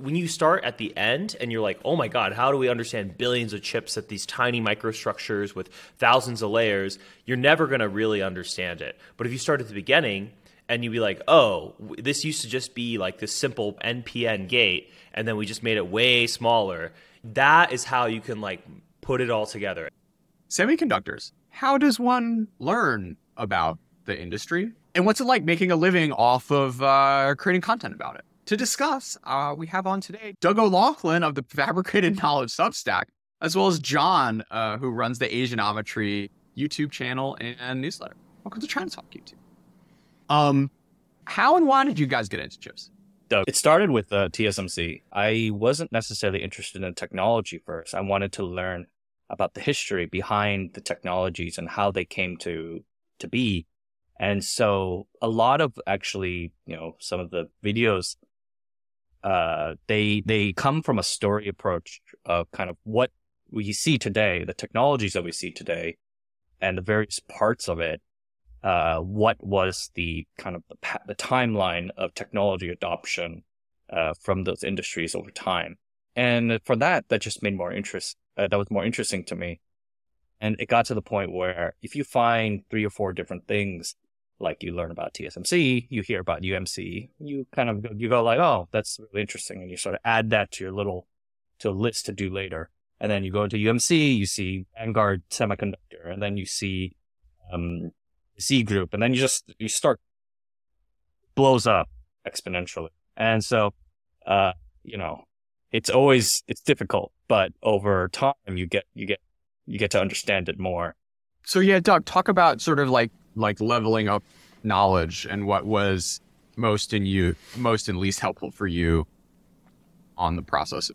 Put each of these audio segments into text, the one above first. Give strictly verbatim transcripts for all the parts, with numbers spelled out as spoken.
when you start at the end and you're like, oh my God, how do we understand billions of chips at these tiny microstructures with thousands of layers? You're never going to really understand it. But if you start at the beginning and you'd be like, oh, this used to just be like this simple N P N gate, and then we just made it way smaller. That is how you can like put it all together. Semiconductors. How does one learn about the industry? And what's it like making a living off of uh, creating content about it? To discuss, uh, we have on today Doug O'Loughlin of the Fabricated Knowledge Substack, as well as John, uh, who runs the Asianometry YouTube channel and newsletter. Welcome to China Talk YouTube. Um, how and why did you guys get into chips? Doug, it started with uh, T S M C. I wasn't necessarily interested in technology first. I wanted to learn about the history behind the technologies and how they came to to be. And so a lot of actually, you know, some of the videos, uh, they they come from a story approach of kind of what we see today, the technologies that we see today, and the various parts of it. Uh, what was the kind of the, the timeline of technology adoption uh, from those industries over time? And for that, that just made more interest. Uh, that was more interesting to me. And it got to the point where if you find three or four different things, like you learn about T S M C, you hear about U M C, you kind of, you go like, oh, that's really interesting. And you sort of add that to your little, to a list to do later. And then you go into U M C, you see Vanguard Semiconductor, and then you see um, Z Group, and then you just, you start, blows up exponentially. And so, uh, you know, it's always, it's difficult, but over time you get, you get, you get to understand it more. So yeah, Doug, talk about sort of like, like leveling up knowledge and what was most in you, most and least helpful for you on the process.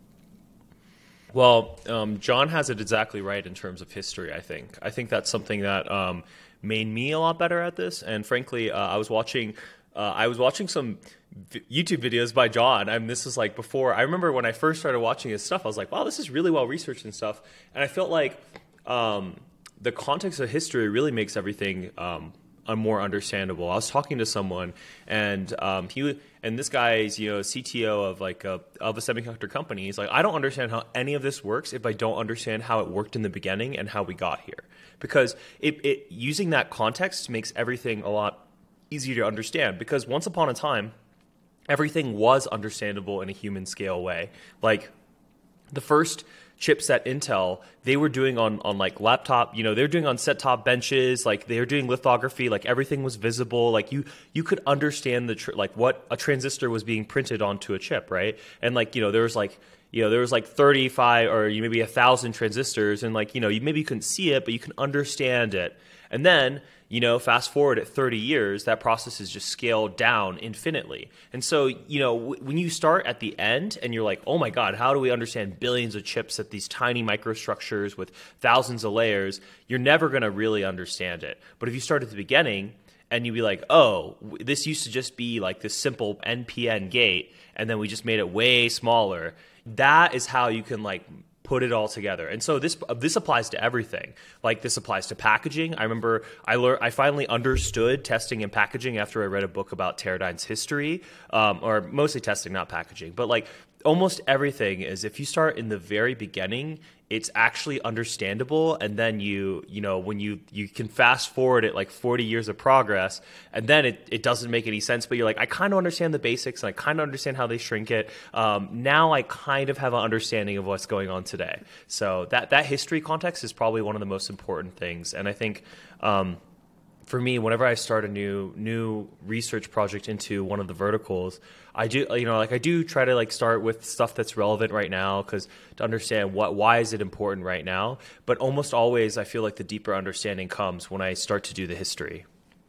Well, um, John has it exactly right in terms of history, I think. I think that's something that um, made me a lot better at this. And frankly, uh, I was watching uh, I was watching some v- YouTube videos by John. I mean, this was like before. I remember when I first started watching his stuff, I was like, wow, this is really well researched and stuff. And I felt like um, the context of history really makes everything um, more understandable. I was talking to someone, and um, he and this guy is, you know, C T O of like a of a semiconductor company. He's like, I don't understand how any of this works if I don't understand how it worked in the beginning and how we got here, because it, it using that context makes everything a lot easier to understand. Because once upon a time, everything was understandable in a human scale way. Like the first chips at Intel, they were doing on, on like laptop, you know, they were doing on set-top benches, like they were doing lithography, like everything was visible, like you you could understand the tr- like what a transistor was being printed onto a chip, right? And like, you know, there was like, you know, there was like thirty-five or maybe a thousand transistors, and like, you know, you maybe you couldn't see it, but you can understand it. And then, you know, fast forward at thirty years, that process is just scaled down infinitely. And so, you know, w- when you start at the end and you're like, oh my God, how do we understand billions of chips at these tiny microstructures with thousands of layers? You're never going to really understand it. But if you start at the beginning and you'd be like, oh, w- this used to just be like this simple N P N gate, and then we just made it way smaller, that is how you can like put it all together. And so this this applies to everything. Like this applies to packaging. I remember I learned I finally understood testing and packaging after I read a book about Teradyne's history, um, or mostly testing, not packaging. But like almost everything is, if you start in the very beginning, it's actually understandable, and then you you know when you you can fast forward it like forty years of progress, and then it, it doesn't make any sense, but you're like, I kind of understand the basics and I kind of understand how they shrink it. Um, now I kind of have an understanding of what's going on today. So that that history context is probably one of the most important things. And I think um, for me, whenever I start a new new research project into one of the verticals, I do, you know, like I do try to like start with stuff that's relevant right now, because to understand what, why is it important right now. But almost always, I feel like the deeper understanding comes when I start to do the history.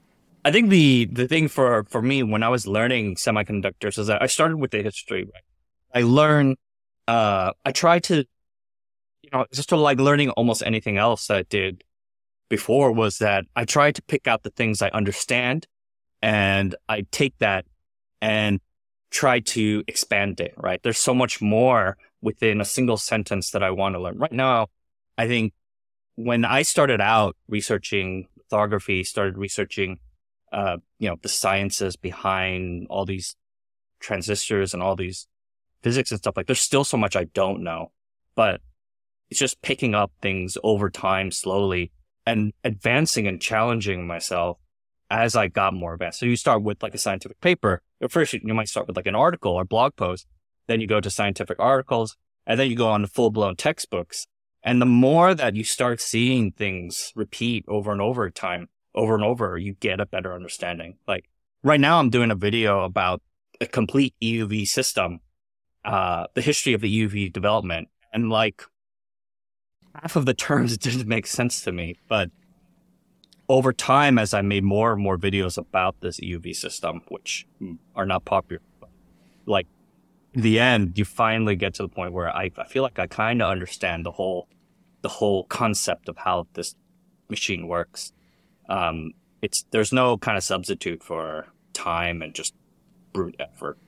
I think the the thing for, for me when I was learning semiconductors is that I started with the history, right? I learned, uh, I tried to, you know, just to like learning almost anything else I did before, was that I tried to pick out the things I understand, and I take that and try to expand it, right? There's so much more within a single sentence that I want to learn. Right now, I think when I started out researching lithography, started researching, uh, you know, the sciences behind all these transistors and all these physics and stuff, like there's still so much I don't know, but it's just picking up things over time slowly and advancing and challenging myself as I got more advanced. So you start with like a scientific paper. At first, you might start with like an article or blog post. Then you go to scientific articles, and then you go on to full-blown textbooks. And the more that you start seeing things repeat over and over time, over and over, you get a better understanding. Like right now, I'm doing a video about a complete E U V system, uh, the history of the E U V development. And like half of the terms didn't make sense to me. But over time, as I made more and more videos about this E U V system, which are not popular, like in the end, you finally get to the point where I, I feel like I kind of understand the whole, the whole concept of how this machine works. Um, it's, there's no kind of substitute for time and just brute effort.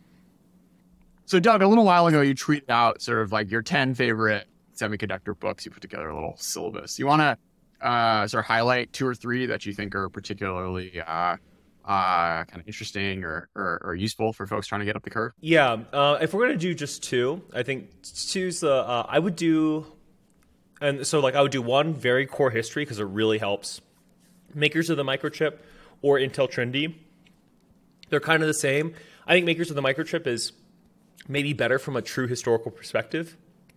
So Doug, a little while ago, you tweeted out sort of like your ten favorite semiconductor books. You put together a little syllabus. You want to uh, sort of highlight two or three that you think are particularly uh, uh, kind of interesting or, or, or useful for folks trying to get up the curve? Yeah, uh, if we're going to do just two, I think two's the, uh, I would do, and so like I would do one very core history because it really helps. Makers of the Microchip or Intel Trinity, they're kind of the same. I think Makers of the Microchip is maybe better from a true historical perspective.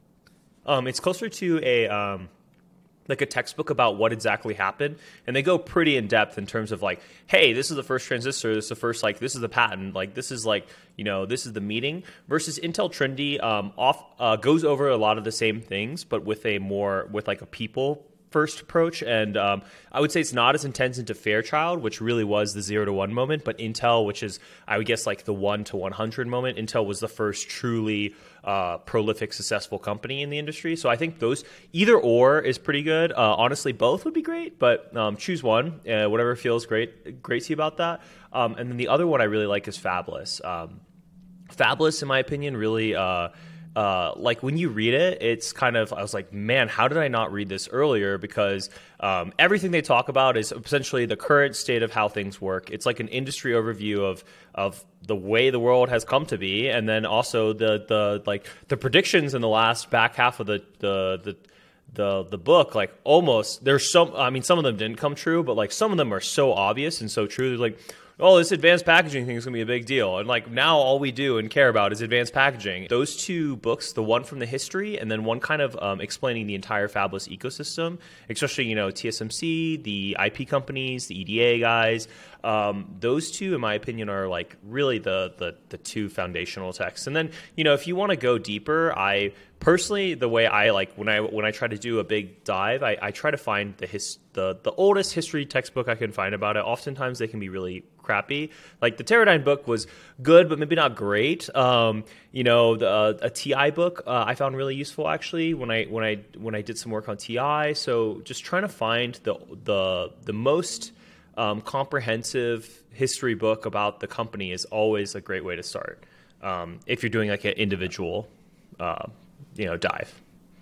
Um, it's closer to a um, like a textbook about what exactly happened, and they go pretty in depth in terms of like, hey, this is the first transistor, this is the first like, this is the patent, like this is like, you know, this is the meeting. Versus Intel Trinity um, off uh, goes over a lot of the same things, but with a more with like a people first approach. And um, I would say it's not as intense into Fairchild, which really was the zero to one moment, but Intel, which is, I would guess, like the one to one hundred moment. Intel was the first truly uh, prolific, successful company in the industry. So I think those, either or is pretty good. Uh, honestly, both would be great, but um, choose one, uh, whatever feels great, great to you about that. Um, and then the other one I really like is Fabless. Um, Fabless, in my opinion, really... Uh, Uh, like when you read it, it's kind of, I was like, man, how did I not read this earlier? Because um, everything they talk about is essentially the current state of how things work. It's like an industry overview of of the way the world has come to be, and then also the the like the predictions in the last back half of the the the. the the book, like almost there's some, I mean, some of them didn't come true, but like some of them are so obvious and so true. There's like, oh, this advanced packaging thing is going to be a big deal. And like now all we do and care about is advanced packaging. Those two books, the one from the history and then one kind of um, explaining the entire fabless ecosystem, especially, you know, T S M C, the I P companies, the E D A guys, um, those two, in my opinion, are like really the, the, the two foundational texts. And then, you know, if you want to go deeper, I personally, the way I like when I when I try to do a big dive, I, I try to find the his the the oldest history textbook I can find about it. Oftentimes they can be really crappy. Like the Teradyne book was good, but maybe not great. Um, you know, the, uh, a T I book uh, I found really useful actually when I when I when I did some work on T I. So just trying to find the the the most um, comprehensive history book about the company is always a great way to start. Um, if you're doing like an individual. Uh, you know, dive.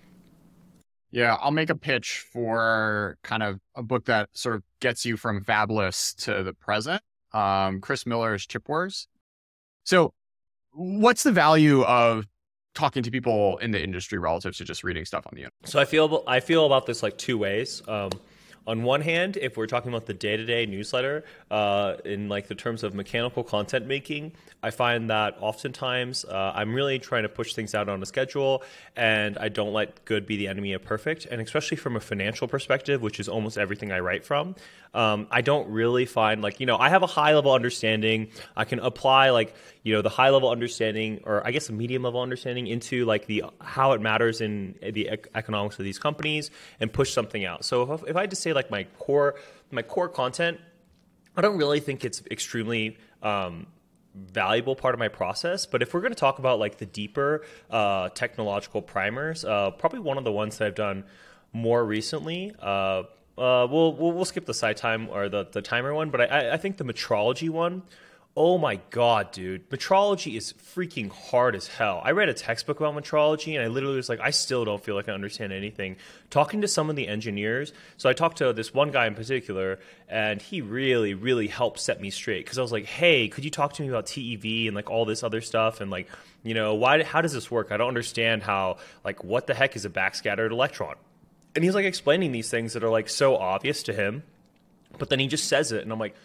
Yeah, I'll make a pitch for kind of a book that sort of gets you from fabless to the present. Um, Chris Miller's Chip Wars. So what's the value of talking to people in the industry relative to just reading stuff on the internet? So I feel I feel about this like two ways. Um, on one hand, if we're talking about the day-to-day newsletter, uh, in like the terms of mechanical content making, I find that oftentimes uh, I'm really trying to push things out on a schedule, and I don't let good be the enemy of perfect. And especially from a financial perspective, which is almost everything I write from, um, I don't really find like, you know, I have a high-level understanding. I can apply like, you know, the high-level understanding, or I guess a medium-level understanding into like the how it matters in the ec- economics of these companies and push something out. So if, if I had to say like my core, my core content, I don't really think it's extremely um, valuable part of my process. But if we're going to talk about like the deeper uh, technological primers, uh, probably one of the ones that I've done more recently. Uh, uh, we'll, we'll we'll skip the side time or the the timer one, but I I think the metrology one Oh my God, dude. Metrology is freaking hard as hell. I read a textbook about metrology and I literally was like, I still don't feel like I understand anything. Talking to some of the engineers, so I talked to this one guy in particular and he really, really helped set me straight because I was like, hey, could you talk to me about T E V and like all this other stuff and like, you know, why? How does this work? I don't understand how, like, what the heck is a backscattered electron? And he's like explaining these things that are like so obvious to him, but then he just says it and I'm like,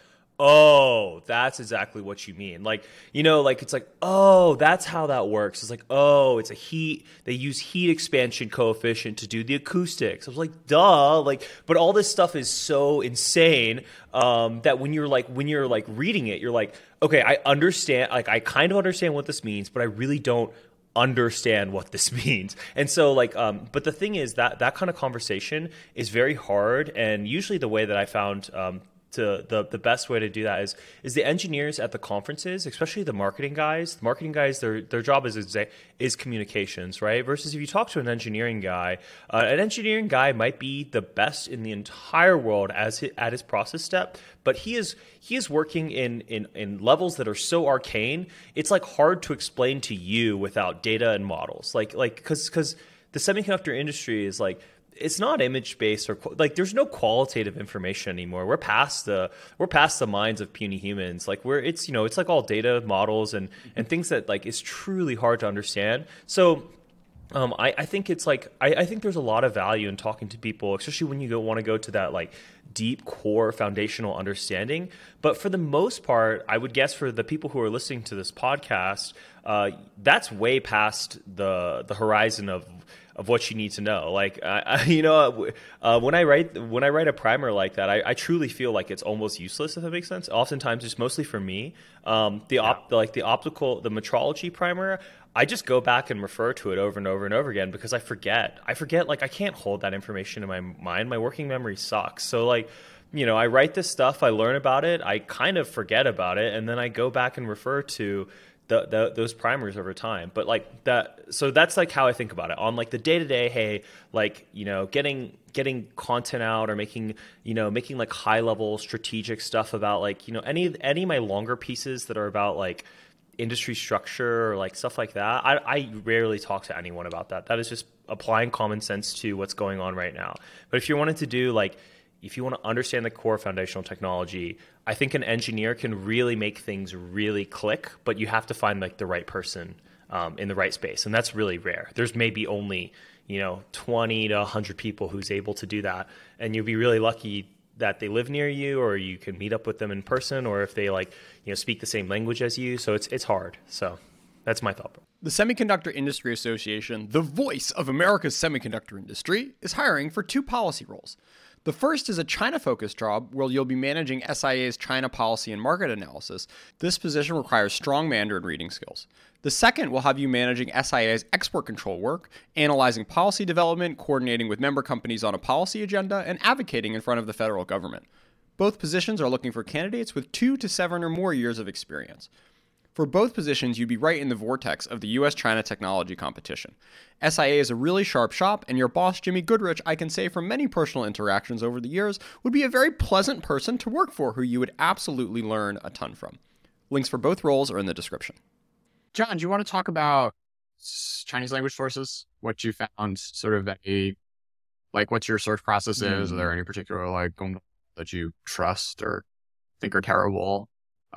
oh, that's exactly what you mean. Like, you know, like it's like, oh, that's how that works. It's like, oh, it's a heat. They use heat expansion coefficient to do the acoustics. I was like, duh. Like, but all this stuff is so insane um, that when you're like, when you're like reading it, you're like, okay, I understand. Like, I kind of understand what this means, but I really don't understand what this means. And so like, um, but the thing is that that kind of conversation is very hard. And usually the way that I found um, to the the best way to do that is is the engineers at the conferences, especially the marketing guys. The marketing guys, their their job is exa- is communications, right? Versus if you talk to an engineering guy, uh, an engineering guy might be the best in the entire world as his, at his process step, but he is he is working in in in levels that are so arcane. It's like hard to explain to you without data and models. Like like because because the semiconductor industry is like, it's not image based or like there's no qualitative information anymore. We're past the we're past the minds of puny humans. Like we're it's you know it's like all data models and and things that like is truly hard to understand. So um, I, I think it's like I, I think there's a lot of value in talking to people, especially when you go, want to go to that like deep core foundational understanding. But for the most part, I would guess for the people who are listening to this podcast, uh, that's way past the the horizon of of what you need to know. Like, I, I, you know, uh, when I write when I write a primer like that, I, I truly feel like it's almost useless, if that makes sense. Oftentimes, it's mostly for me. Um, the op, like the optical, the metrology primer, I just go back and refer to it over and over and over again because I forget. I forget, like, I can't hold that information in my mind. My working memory sucks. So, like, you know, I write this stuff, I learn about it, I kind of forget about it, and then I go back and refer to The, the, those primers over time. But like that, so that's like how I think about it on like the day to day. Hey, like, you know, getting, getting content out or making, you know, making like high level strategic stuff about like, you know, any, any of my longer pieces that are about like industry structure or like stuff like that. I, I rarely talk to anyone about that. That is just applying common sense to what's going on right now. But if you wanted to do like, if you want to understand the core foundational technology, I think an engineer can really make things really click, but you have to find like the right person um, in the right space. And that's really rare. There's maybe only, you know, twenty to one hundred people who's able to do that. And you'll be really lucky that they live near you or you can meet up with them in person or if they like, you know, speak the same language as you. So it's, it's hard. So that's my thought. The Semiconductor Industry Association, the voice of America's semiconductor industry, is hiring for two policy roles. The first is a China-focused job where you'll be managing S I A's China policy and market analysis. This position requires strong Mandarin reading skills. The second will have you managing S I A's export control work, analyzing policy development, coordinating with member companies on a policy agenda, and advocating in front of the federal government. Both positions are looking for candidates with two to seven or more years of experience. For both positions, you'd be right in the vortex of the U S China technology competition. S I A is a really sharp shop, and your boss, Jimmy Goodrich, I can say from many personal interactions over the years, would be a very pleasant person to work for who you would absolutely learn a ton from. Links for both roles are in the description. John, do you want to talk about Chinese language sources? What you found sort of a, like what your search process is? Mm. Are there any particular like that you trust or think are terrible?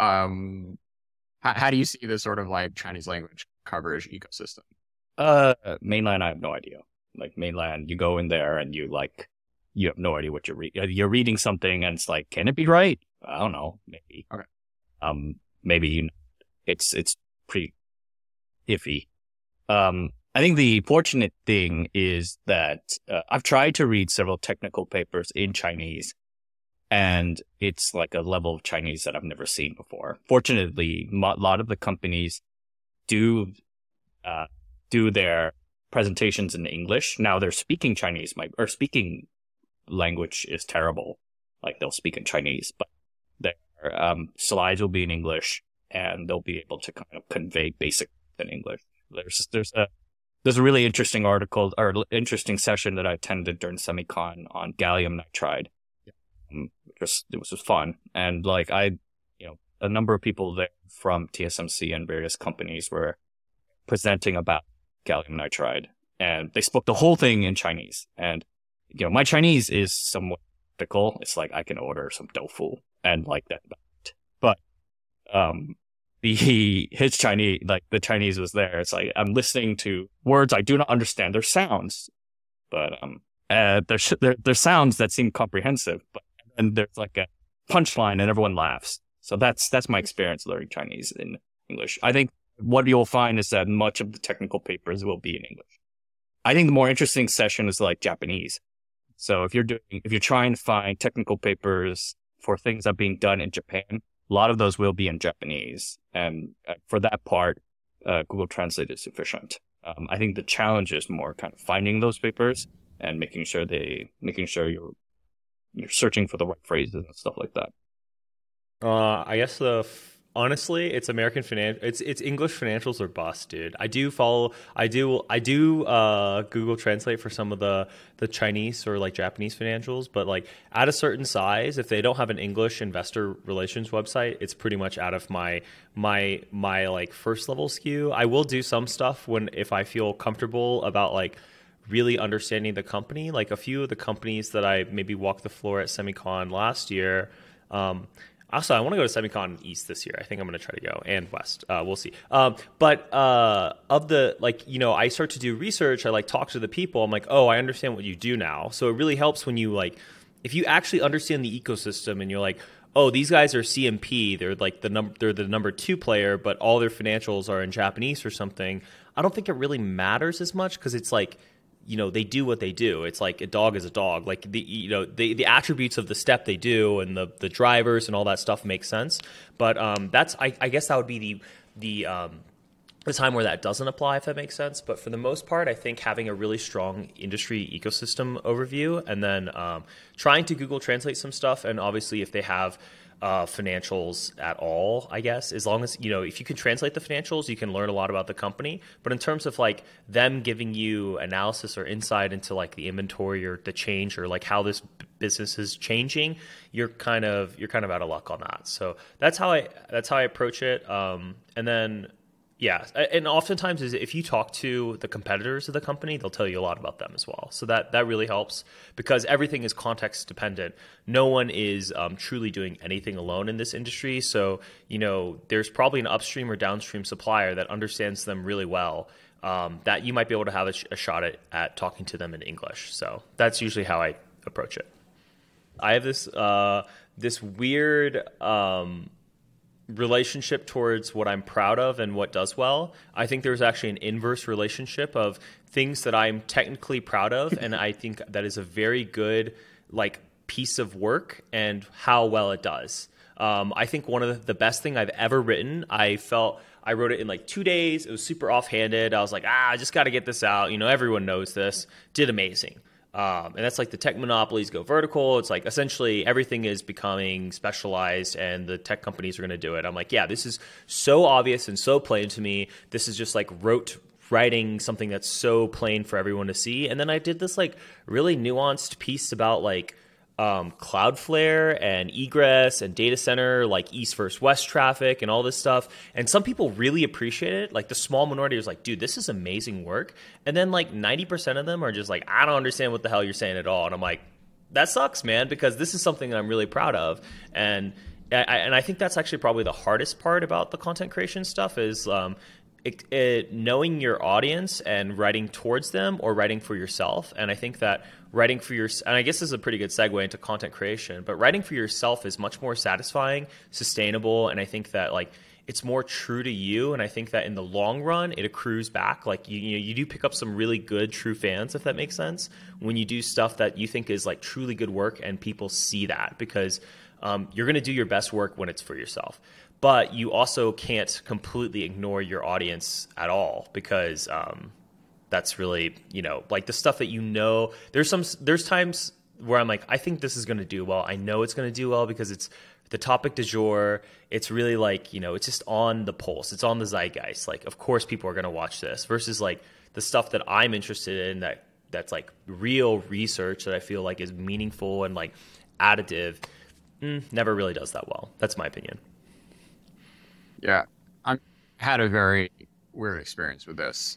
Um, how, how do you see this sort of like Chinese language coverage ecosystem? Uh, mainland, I have no idea. Like mainland, you go in there and you like, you have no idea what you're reading. You're reading something and it's like, can it be right? I don't know. Maybe. Okay. Um, maybe you know, it's it's pretty iffy. Um, I think the fortunate thing is that uh, I've tried to read several technical papers in Chinese, and it's like a level of Chinese that I've never seen before. Fortunately, a lot of the companies do uh, do their presentations in English. Now they're speaking Chinese, my or speaking language is terrible. Like they'll speak in Chinese, but their um, slides will be in English, and they'll be able to kind of convey basic in English. There's there's a there's a really interesting article or interesting session that I attended during SemiCon on gallium nitride. Um, it was it was just fun, and like I, you know, a number of people there from T S M C and various companies were presenting about gallium nitride, and they spoke the whole thing in Chinese. And you know, my Chinese is somewhat difficult. It's like I can order some tofu and like that, but um, the his Chinese, like the Chinese was there. It's like I'm listening to words I do not understand their sounds, but um, uh, there's there there's sounds that seem comprehensive, but and there's like a punchline and everyone laughs. So that's that's my experience learning Chinese in English. I think what you'll find is that much of the technical papers will be in English. I think the more interesting session is like Japanese. So if you're doing, if you're trying to find technical papers for things that are being done in Japan, a lot of those will be in Japanese. And for that part, uh, Google Translate is sufficient. Um, I think the challenge is more kind of finding those papers and making sure they, making sure you're, you're searching for the right phrases and stuff like that. Uh, I guess the honestly, it's American finan. It's it's English financials or bust, dude. I do follow. I do. I do uh, Google Translate for some of the the Chinese or like Japanese financials, but like at a certain size, if they don't have an English investor relations website, it's pretty much out of my my my like first level skew. I will do some stuff when if I feel comfortable about like really understanding the company. Like a few of the companies that I maybe walked the floor at SemiCon last year. Um, Also, I want to go to SemiCon East this year. I think I'm going to try to go, and West. Uh, we'll see. Um, but uh, of the, like, you know, I start to do research. I, like, talk to the people. I'm like, oh, I understand what you do now. So it really helps when you, like, if you actually understand the ecosystem and you're like, oh, these guys are C M P. They're, like, the number, they're the number two player, but all their financials are in Japanese or something. I don't think it really matters as much because it's, like, you know, they do what they do. It's like a dog is a dog. Like the, you know, the, the attributes of the step they do and the, the drivers and all that stuff makes sense. But um, that's, I, I guess that would be the, the, um, the time where that doesn't apply, if that makes sense. But for the most part, I think having a really strong industry ecosystem overview and then um, trying to Google Translate some stuff. And obviously if they have Uh, financials at all, I guess, as long as, you know, if you can translate the financials, you can learn a lot about the company. But in terms of like them giving you analysis or insight into like the inventory or the change or like how this b- business is changing, you're kind of, you're kind of out of luck on that. So that's how I, that's how I approach it. Um, and then, yeah. And oftentimes is if you talk to the competitors of the company, they'll tell you a lot about them as well. So that, that really helps because everything is context dependent. No one is um, truly doing anything alone in this industry. So, you know, there's probably an upstream or downstream supplier that understands them really well um, that you might be able to have a, sh- a shot at, at talking to them in English. So that's usually how I approach it. I have this, uh, this weird, um, relationship towards what I'm proud of and what does well. I think there's actually an inverse relationship of things that I'm technically proud of, and I think that is a very good like piece of work and how well it does. Um, I think one of the, the best thing I've ever written, I felt I wrote it in like two days. It was super offhanded. I was like, ah, I just got to get this out. You know, everyone knows this. Did amazing. Um, and that's like the tech monopolies go vertical. It's like essentially everything is becoming specialized and the tech companies are going to do it. I'm like, yeah, this is so obvious and so plain to me. This is just like rote writing something that's so plain for everyone to see. And then I did this like really nuanced piece about like um, Cloudflare and egress and data center, like east versus west traffic and all this stuff. And some people really appreciate it. Like the small minority was like, dude, this is amazing work. And then like ninety percent of them are just like, I don't understand what the hell you're saying at all. And I'm like, that sucks, man, because this is something that I'm really proud of. And I, and I think that's actually probably the hardest part about the content creation stuff is um, it, it, knowing your audience and writing towards them or writing for yourself. And I think that writing for your, and I guess this is a pretty good segue into content creation, but writing for yourself is much more satisfying, sustainable. And I think that like, it's more true to you. And I think that in the long run, it accrues back. Like you, you know, you do pick up some really good true fans, if that makes sense, when you do stuff that you think is like truly good work and people see that because um, you're going to do your best work when it's for yourself. But you also can't completely ignore your audience at all because um, that's really, you know, like the stuff that you know, there's some, there's times where I'm like, I think this is going to do well. I know it's going to do well because it's the topic du jour. It's really like, you know, it's just on the pulse. It's on the zeitgeist. Like, of course people are going to watch this versus like the stuff that I'm interested in that that's like real research that I feel like is meaningful and like additive. Mm, never really does that well. That's my opinion. Yeah. I had a very weird experience with this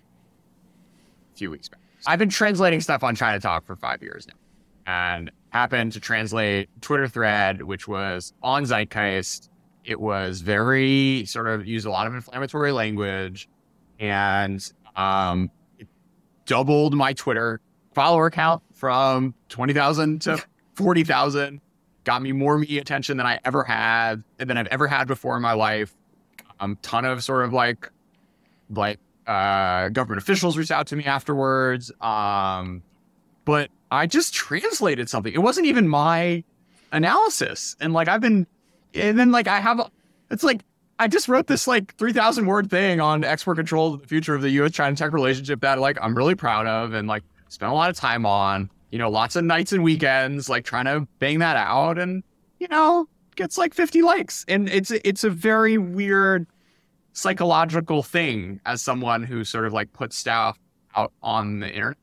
a few weeks back. I've been translating stuff on China Talk for five years now, and happened to translate Twitter thread, which was on Zeitgeist. It was very sort of used a lot of inflammatory language, and um, it doubled my Twitter follower count from twenty thousand to forty thousand. Got me more media attention than I ever had, than I've ever had before in my life. Um, ton of sort of like, like uh, government officials reached out to me afterwards. Um, but I just translated something. It wasn't even my analysis, and like I've been, and then like I have, a, it's like I just wrote this like three thousand word thing on export control of the future of the U S China tech relationship that like I'm really proud of, and like spent a lot of time on. You know, lots of nights and weekends, like trying to bang that out, and you know, gets like fifty likes, and it's it's a very weird psychological thing as someone who sort of like puts stuff out on the internet,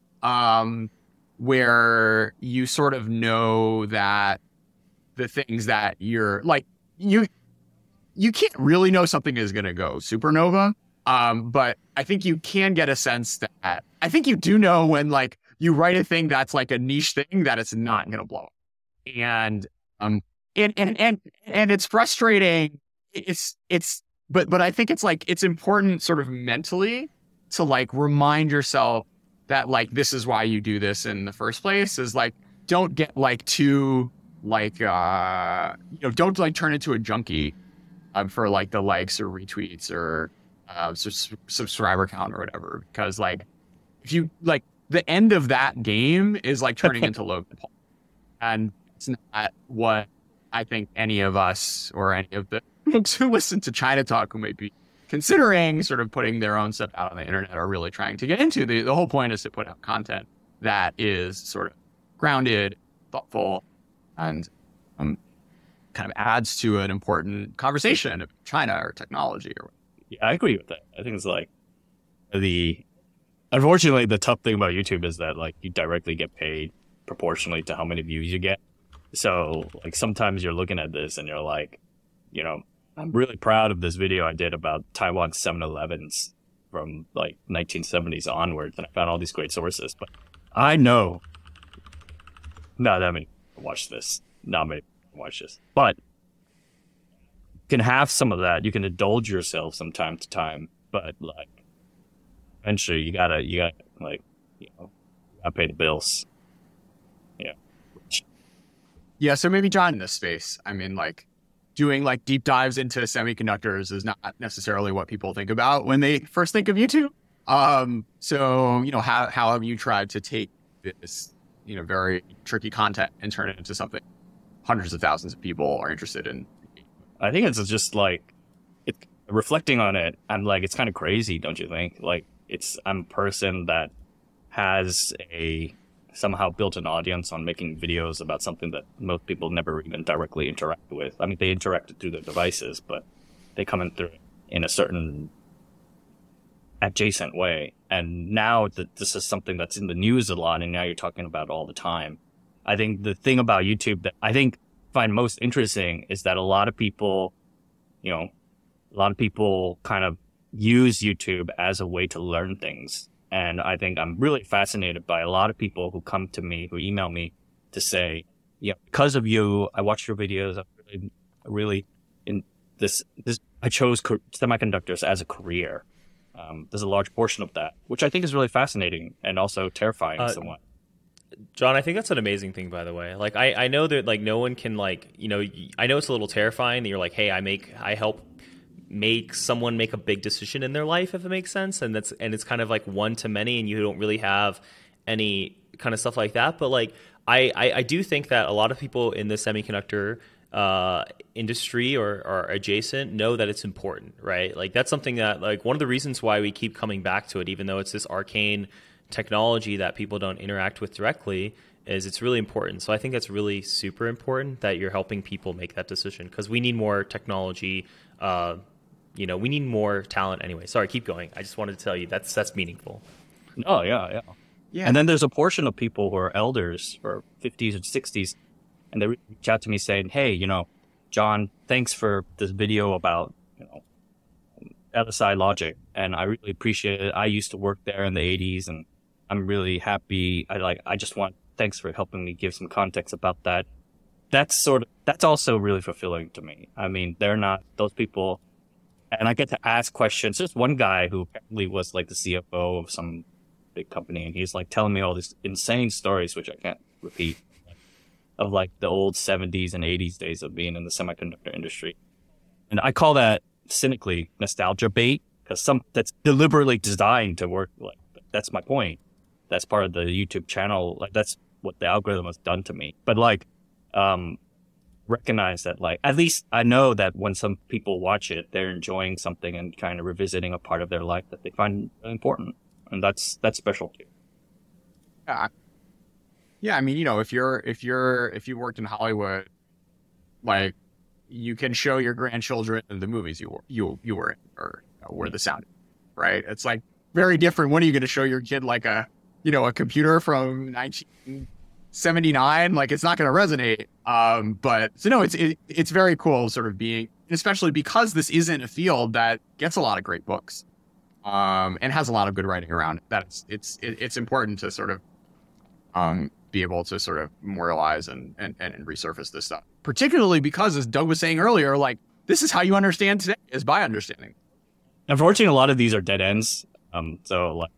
um, where you sort of know that the things that you're like you you can't really know something is going to go supernova, um, but I think you can get a sense that I think you do know when like. You write a thing that's like a niche thing that it's not going to blow up. And, um, and, and, and, and it's frustrating. It's, it's, but, but I think it's like, it's important sort of mentally to like remind yourself that like, this is why you do this in the first place is like, don't get like too like, uh, you know, don't like turn into a junkie um, for like the likes or retweets or, uh, su- subscriber count or whatever. Because like, if you like, the end of that game is like turning into Logan Paul. And it's not what I think any of us or any of the folks who listen to China Talk who may be considering sort of putting their own stuff out on the internet are really trying to get into. The, the whole point is to put out content that is sort of grounded, thoughtful, and um, kind of adds to an important conversation of China or technology. Or Yeah, I agree with that. I think it's like the... Unfortunately, the tough thing about YouTube is that like you directly get paid proportionally to how many views you get. So like sometimes you're looking at this and you're like, you know, I'm really proud of this video I did about Taiwan seven elevens from like nineteen seventies onwards, and I found all these great sources. But I know not that many watch this, not many watch this, but you can have some of that. You can indulge yourself from time to time, but like. Eventually, you gotta, you gotta, like, you know, you gotta pay the bills. Yeah. Yeah, so maybe John in this space. I mean, like, doing, like, deep dives into semiconductors is not necessarily what people think about when they first think of YouTube. Um, so, you know, how, how have you tried to take this, you know, very tricky content and turn it into something hundreds of thousands of people are interested in? I think it's just, like, it, reflecting on it, I'm like, it's kind of crazy, don't you think? Like, It's I'm a person that has a somehow built an audience on making videos about something that most people never even directly interact with. I mean, they interact through their devices, but they come in through in a certain adjacent way. And now that this is something that's in the news a lot, and now you're talking about it all the time. I think the thing about YouTube that I think find most interesting is that a lot of people, you know, a lot of people kind of use YouTube as a way to learn things. And I think I'm really fascinated by a lot of people who come to me, who email me to say, yeah, because of you, I watched your videos. I'm really, really in this, this, I chose co- semiconductors as a career. Um, there's a large portion of that, which I think is really fascinating and also terrifying uh, somewhat. John, I think that's an amazing thing, by the way. Like, I, I know that like no one can like, you know, I know it's a little terrifying that you're like, hey, I make, I help make someone make a big decision in their life, if it makes sense, and that's and it's kind of like one to many, and you don't really have any kind of stuff like that. But like I, I, I do think that a lot of people in the semiconductor uh, industry or, or adjacent know that it's important, right? Like that's something that like one of the reasons why we keep coming back to it, even though it's this arcane technology that people don't interact with directly, is it's really important. So I think that's really super important that you're helping people make that decision, because we need more technology. Uh, you know, we need more talent anyway. Sorry, keep going. I just wanted to tell you that's that's meaningful. Oh, yeah, yeah. Yeah. And then there's a portion of people who are elders or fifties or sixties, and they reach out to me saying, hey, you know, John, thanks for this video about, you know, L S I Logic, and I really appreciate it. I used to work there in the eighties, and I'm really happy. I like. I just want thanks for helping me give some context about that. That's sort of that's also really fulfilling to me. I mean, they're not those people, and I get to ask questions. There's one guy who apparently was like the C F O of some big company, and he's like telling me all these insane stories, which I can't repeat, of like the old seventies and eighties days of being in the semiconductor industry. And I call that cynically nostalgia bait, because some that's deliberately designed to work. Like, that's my point. That's part of the YouTube channel. Like, that's what the algorithm has done to me. But like, um, recognize that, like, at least I know that when some people watch it, they're enjoying something and kind of revisiting a part of their life that they find really important. And that's, that's special too. Yeah. Yeah. I mean, you know, if you're, if you're, if you worked in Hollywood, like, you can show your grandchildren the movies you were, you, you were in, or you know, were the sound, right? It's like very different. When are you going to show your kid like a, you know, a computer from nineteen seventy-nine? Like, it's not going to resonate. Um, but so no, it's, it, it's very cool sort of being, especially because this isn't a field that gets a lot of great books, um, and has a lot of good writing around it. That it's, it's, it, it's important to sort of, um, be able to sort of memorialize and, and, and resurface this stuff. Particularly because, as Doug was saying earlier, like, this is how you understand today, is by understanding. Unfortunately, a lot of these are dead ends. Um, so like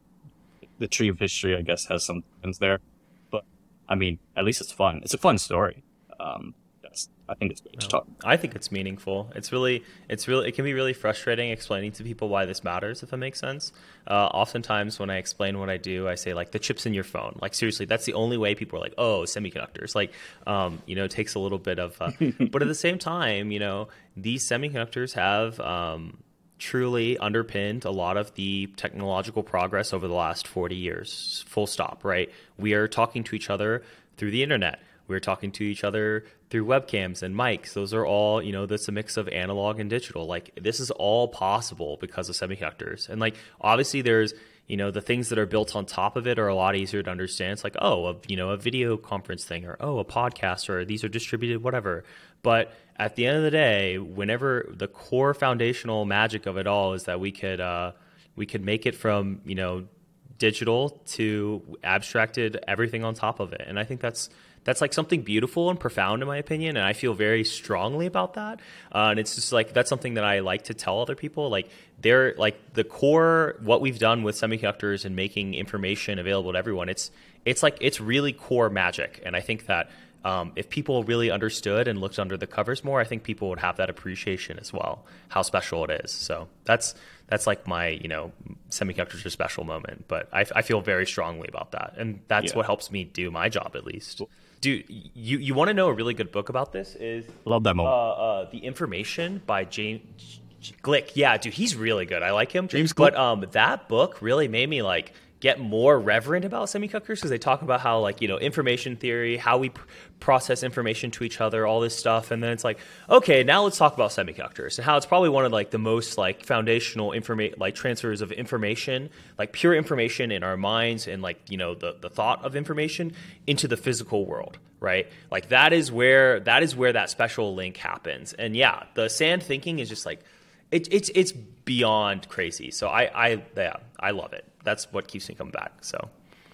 the Tree of History, I guess, has some ends there. But I mean, at least it's fun. It's a fun story. Um, that's, I think it's great to talk. I think it's meaningful. It's really, it's really, it can be really frustrating explaining to people why this matters, if that makes sense. Uh, oftentimes when I explain what I do, I say like the chips in your phone. Like, seriously, that's the only way people are like, oh, semiconductors. Like, um, you know, it takes a little bit of, uh, but at the same time, you know, these semiconductors have um, truly underpinned a lot of the technological progress over the last forty years. Full stop. Right? We are talking to each other through the internet. We're talking to each other through webcams and mics. Those are all, you know, that's a mix of analog and digital. Like, this is all possible because of semiconductors. And like, obviously there's, you know, the things that are built on top of it are a lot easier to understand. It's like, oh, a, you know, a video conference thing, or, oh, a podcast, or these are distributed, whatever. But at the end of the day, whenever the core foundational magic of it all is that we could, uh, we could make it from, you know, digital to abstracted everything on top of it. And I think that's, That's like something beautiful and profound, in my opinion, and I feel very strongly about that. Uh, and it's just like, that's something that I like to tell other people. Like, they're like the core, what we've done with semiconductors and making information available to everyone. It's it's like it's really core magic, and I think that um, if people really understood and looked under the covers more, I think people would have that appreciation as well, how special it is. So that's that's like my, you know, semiconductors are special moment. But I, I feel very strongly about that, and that's yeah. what helps me do my job, at least. Dude, you, you want to know a really good book about this? Is Love that moment. Uh, uh, The Information by James Glick. Yeah, dude, he's really good. I like him. James Glick. But um, that book really made me like get more reverent about semiconductors, because they talk about how, like, you know, information theory, how we pr- process information to each other, all this stuff. And then it's like, okay, now let's talk about semiconductors and how it's probably one of like the most like foundational informa- like transfers of information, like pure information in our minds and like, you know, the, the thought of information into the physical world, right? Like that is where that is where that special link happens. And yeah, the sand thinking is just like, it, it's it's beyond crazy. So I, I yeah, I love it. That's what keeps me coming back. So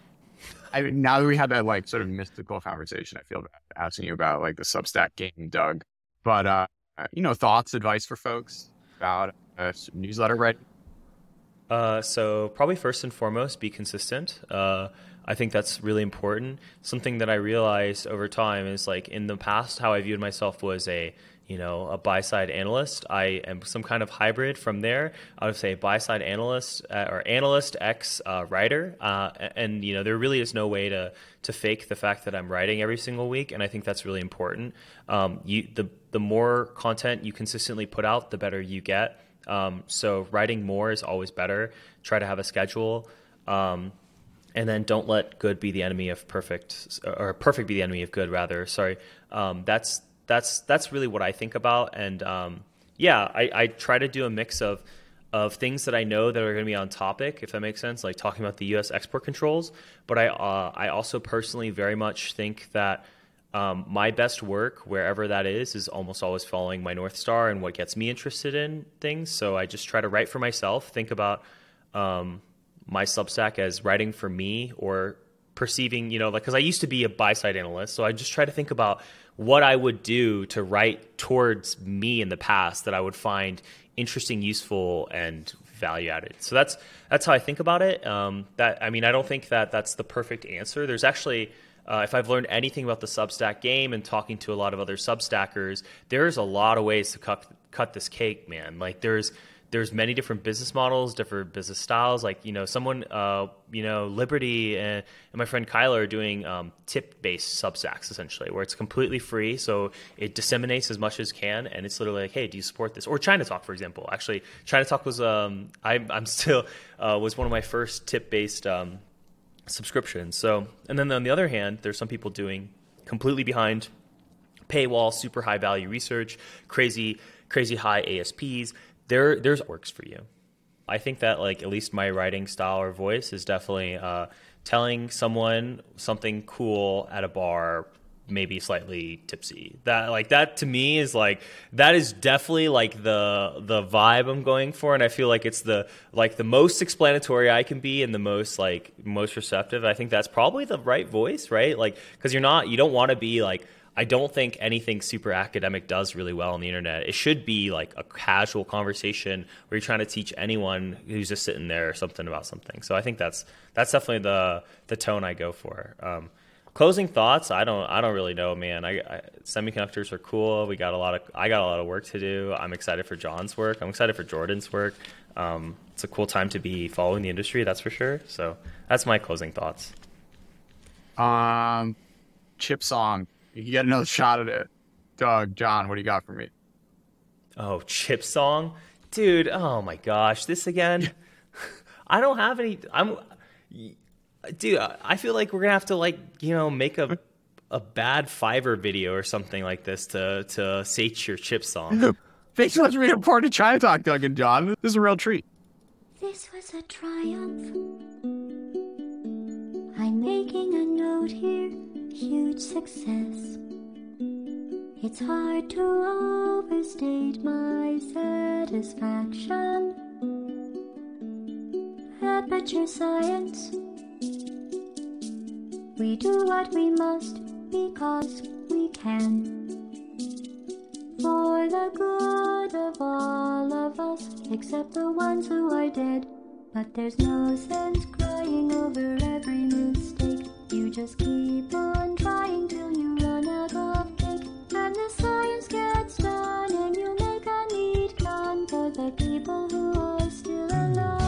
I mean, now that we had that like sort of mystical conversation, I feel bad asking you about like the Substack game, Doug. But uh, you know, thoughts, advice for folks about uh, newsletter writing? Uh, so probably first and foremost, be consistent. Uh, I think that's really important. Something that I realized over time is like in the past, how I viewed myself was a, you know, a buy-side analyst. I am some kind of hybrid from there. I would say buy-side analyst uh, or analyst X uh, writer. Uh, and, you know, there really is no way to to fake the fact that I'm writing every single week. And I think that's really important. Um, you, the, the more content you consistently put out, the better you get. Um, so writing more is always better. Try to have a schedule. Um, and then don't let good be the enemy of perfect, or perfect be the enemy of good, rather. Sorry. Um, that's That's that's really what I think about, and um, yeah, I, I try to do a mix of of things that I know that are going to be on topic, if that makes sense, like talking about the U S export controls. But I uh, I also personally very much think that Um, my best work, wherever that is, is almost always following my North Star and what gets me interested in things. So I just try to write for myself, think about um, my Substack as writing for me or perceiving, you know, like, because I used to be a buy-side analyst. So I just try to think about what I would do to write towards me in the past that I would find interesting, useful, and value added. So that's that's how I think about it. Um, that I mean, I don't think that that's the perfect answer. There's actually... Uh, if I've learned anything about the Substack game and talking to a lot of other Substackers, there's a lot of ways to cut cut this cake, man. Like there's there's many different business models, different business styles. Like, you know, someone, uh, you know, Liberty and, and my friend Kyler are doing um, tip-based Substacks, essentially, where it's completely free. So it disseminates as much as can. And it's literally like, hey, do you support this? Or China Talk, for example. Actually, China Talk was, um, I, I'm still, uh, was one of my first tip-based um subscriptions. So, and then on the other hand, there's some people doing completely behind paywall, super high value research, crazy, crazy high A S Ps. There, there's works for you. I think that like at least my writing style or voice is definitely uh, telling someone something cool at a bar, maybe slightly tipsy. That like that to me is like that is definitely like the the vibe I'm going for, and I feel like it's the like the most explanatory I can be and the most like most receptive. I think that's probably the right voice, right? Like because you're not you don't want to be like I don't think anything super academic does really well on the internet. It should be like a casual conversation where you're trying to teach anyone who's just sitting there or something about something. So I think that's that's definitely the the tone I go for. Um, Closing thoughts, I don't I don't really know, man. I, I semiconductors are cool. We got a lot of I got a lot of work to do. I'm excited for John's work. I'm excited for Jordan's work. Um, it's a cool time to be following the industry, that's for sure. So that's my closing thoughts. Um, Chip Song. You can get another shot at it. Doug, John, what do you got for me? Oh, Chip Song, dude. Oh my gosh, this again. I don't have any. I'm. Dude, I feel like we're gonna have to like you know make a a bad Fiverr video or something like this to to sate your Chip Song. Thanks so much for being a part of China Talk, Doug and John. This is a real treat. This was a triumph. I'm making a note here, huge success. It's hard to overstate my satisfaction. Aperture Science. We do what we must because we can. For the good of all of us, except the ones who are dead. But there's no sense crying over every mistake. You just keep on trying till you run out of cake. And the science gets done and you make a neat gun for the people who are still alive.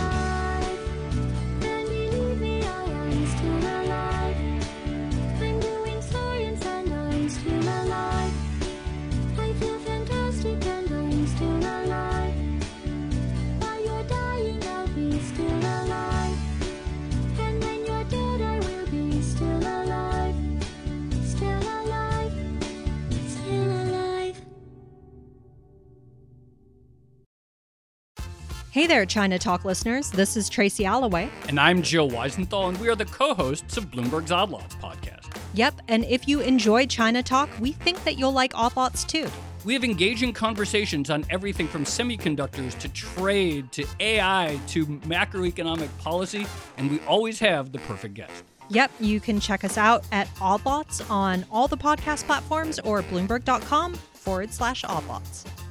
Still alive, and Hey there, China Talk listeners. This is Tracy Alloway. And I'm Jill Weisenthal, and we are the co-hosts of Bloomberg's Odd Lots podcast. Yep, and if you enjoy China Talk, we think that you'll like Odd Lots too. We have engaging conversations on everything from semiconductors to trade to A I to macroeconomic policy, and we always have the perfect guest. Yep, you can check us out at Odd Lots on all the podcast platforms or bloomberg.com forward slash Odd Lots.